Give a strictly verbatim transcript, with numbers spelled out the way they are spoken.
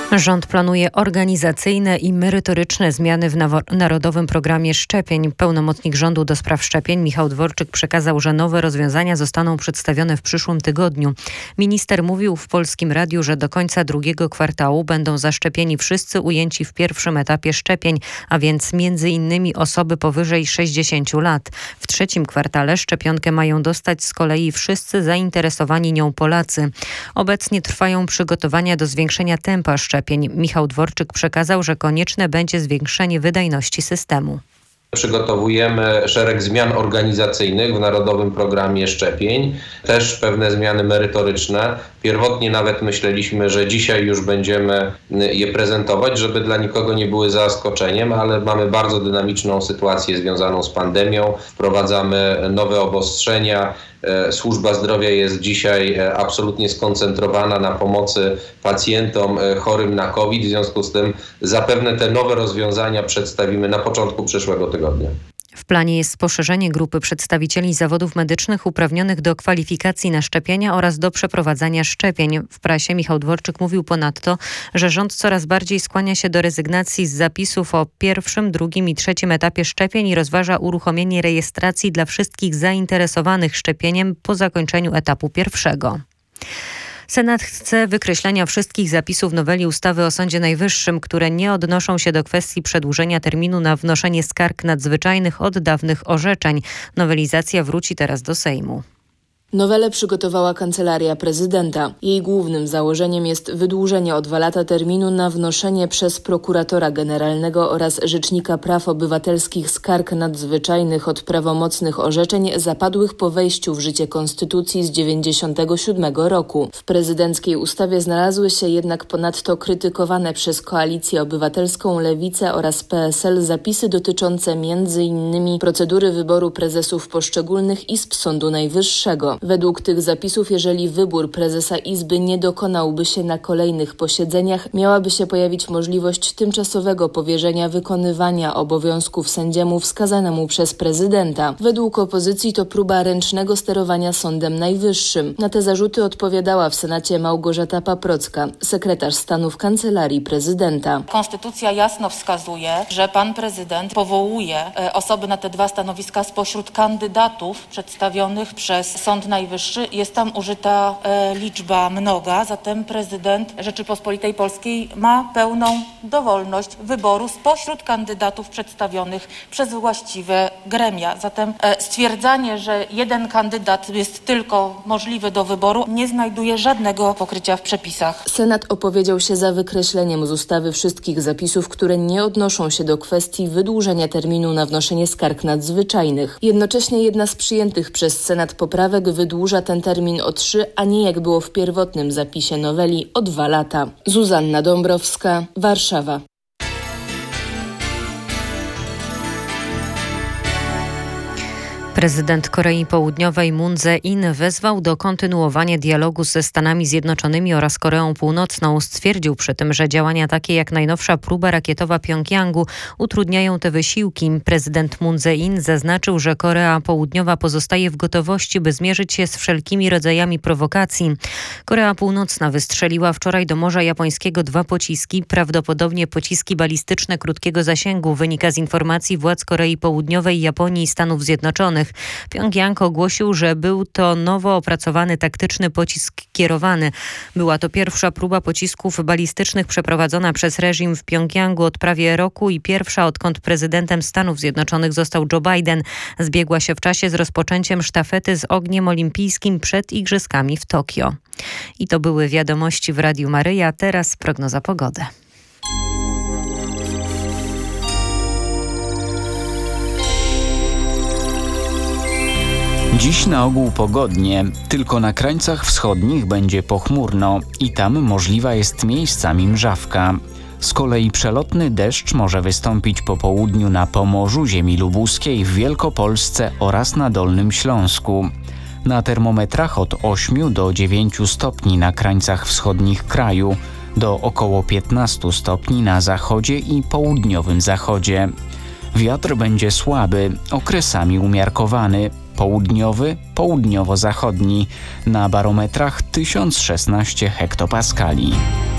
Rząd planuje organizacyjne i merytoryczne zmiany w Narodowym Programie Szczepień. Pełnomocnik rządu do spraw szczepień Michał Dworczyk przekazał, że nowe rozwiązania zostaną przedstawione w przyszłym tygodniu. Minister mówił w Polskim Radiu, że do końca drugiego kwartału będą zaszczepieni wszyscy ujęci w pierwszym etapie szczepień, a więc między innymi osoby powyżej sześćdziesięciu lat. W trzecim kwartale szczepionkę mają dostać z kolei wszyscy zainteresowani nią Polacy. Obecnie trwają przygotowania do zwiększenia tempa szczepień. Michał Dworczyk przekazał, że konieczne będzie zwiększenie wydajności systemu. Przygotowujemy szereg zmian organizacyjnych w Narodowym Programie Szczepień, też pewne zmiany merytoryczne. Pierwotnie nawet myśleliśmy, że dzisiaj już będziemy je prezentować, żeby dla nikogo nie były zaskoczeniem, ale mamy bardzo dynamiczną sytuację związaną z pandemią. Wprowadzamy nowe obostrzenia. Służba zdrowia jest dzisiaj absolutnie skoncentrowana na pomocy pacjentom chorym na COVID. W związku z tym zapewne te nowe rozwiązania przedstawimy na początku przyszłego tygodnia. W planie jest poszerzenie grupy przedstawicieli zawodów medycznych uprawnionych do kwalifikacji na szczepienia oraz do przeprowadzania szczepień. W prasie Michał Dworczyk mówił ponadto, że rząd coraz bardziej skłania się do rezygnacji z zapisów o pierwszym, drugim i trzecim etapie szczepień i rozważa uruchomienie rejestracji dla wszystkich zainteresowanych szczepieniem po zakończeniu etapu pierwszego. Senat chce wykreślenia wszystkich zapisów noweli ustawy o Sądzie Najwyższym, które nie odnoszą się do kwestii przedłużenia terminu na wnoszenie skarg nadzwyczajnych od dawnych orzeczeń. Nowelizacja wróci teraz do Sejmu. Nowelę przygotowała Kancelaria Prezydenta. Jej głównym założeniem jest wydłużenie o dwa lata terminu na wnoszenie przez prokuratora generalnego oraz Rzecznika Praw Obywatelskich skarg nadzwyczajnych od prawomocnych orzeczeń zapadłych po wejściu w życie Konstytucji z dziewięćdziesiątego siódmego roku. W prezydenckiej ustawie znalazły się jednak ponadto krytykowane przez Koalicję Obywatelską, Lewicę oraz P S L zapisy dotyczące między innymi procedury wyboru prezesów poszczególnych izb Sądu Najwyższego. Według tych zapisów, jeżeli wybór prezesa Izby nie dokonałby się na kolejnych posiedzeniach, miałaby się pojawić możliwość tymczasowego powierzenia wykonywania obowiązków sędziemu wskazanemu przez prezydenta. Według opozycji to próba ręcznego sterowania Sądem Najwyższym. Na te zarzuty odpowiadała w Senacie Małgorzata Paprocka, sekretarz stanu w Kancelarii Prezydenta. Konstytucja jasno wskazuje, że pan prezydent powołuje osoby na te dwa stanowiska spośród kandydatów przedstawionych przez Sąd Najwyższy. Jest tam użyta e, liczba mnoga, zatem prezydent Rzeczypospolitej Polskiej ma pełną dowolność wyboru spośród kandydatów przedstawionych przez właściwe gremia. Zatem e, stwierdzanie, że jeden kandydat jest tylko możliwy do wyboru, nie znajduje żadnego pokrycia w przepisach. Senat opowiedział się za wykreśleniem z ustawy wszystkich zapisów, które nie odnoszą się do kwestii wydłużenia terminu na wnoszenie skarg nadzwyczajnych. Jednocześnie jedna z przyjętych przez Senat poprawek wydłuża ten termin o trzy, a nie jak było w pierwotnym zapisie noweli o dwa lata. Zuzanna Dąbrowska, Warszawa. Prezydent Korei Południowej Moon Jae-in wezwał do kontynuowania dialogu ze Stanami Zjednoczonymi oraz Koreą Północną. Stwierdził przy tym, że działania takie jak najnowsza próba rakietowa Pjongjangu utrudniają te wysiłki. Prezydent Moon Jae-in zaznaczył, że Korea Południowa pozostaje w gotowości, by zmierzyć się z wszelkimi rodzajami prowokacji. Korea Północna wystrzeliła wczoraj do Morza Japońskiego dwa pociski, prawdopodobnie pociski balistyczne krótkiego zasięgu, wynika z informacji władz Korei Południowej, Japonii i Stanów Zjednoczonych. Pjongjang ogłosił, że był to nowo opracowany taktyczny pocisk kierowany. Była to pierwsza próba pocisków balistycznych przeprowadzona przez reżim w Pjongjangu od prawie roku i pierwsza, odkąd prezydentem Stanów Zjednoczonych został Joe Biden. Zbiegła się w czasie z rozpoczęciem sztafety z ogniem olimpijskim przed Igrzyskami w Tokio. I to były wiadomości w Radiu Maryja. Teraz prognoza pogody. Dziś na ogół pogodnie, tylko na krańcach wschodnich będzie pochmurno i tam możliwa jest miejscami mrzawka. Z kolei przelotny deszcz może wystąpić po południu na Pomorzu, ziemi lubuskiej, w Wielkopolsce oraz na Dolnym Śląsku. Na termometrach od ośmiu do dziewięciu stopni na krańcach wschodnich kraju, do około piętnastu stopni na zachodzie i południowym zachodzie. Wiatr będzie słaby, okresami umiarkowany, południowy, południowo-zachodni, na barometrach tysiąc szesnaście hektopaskali.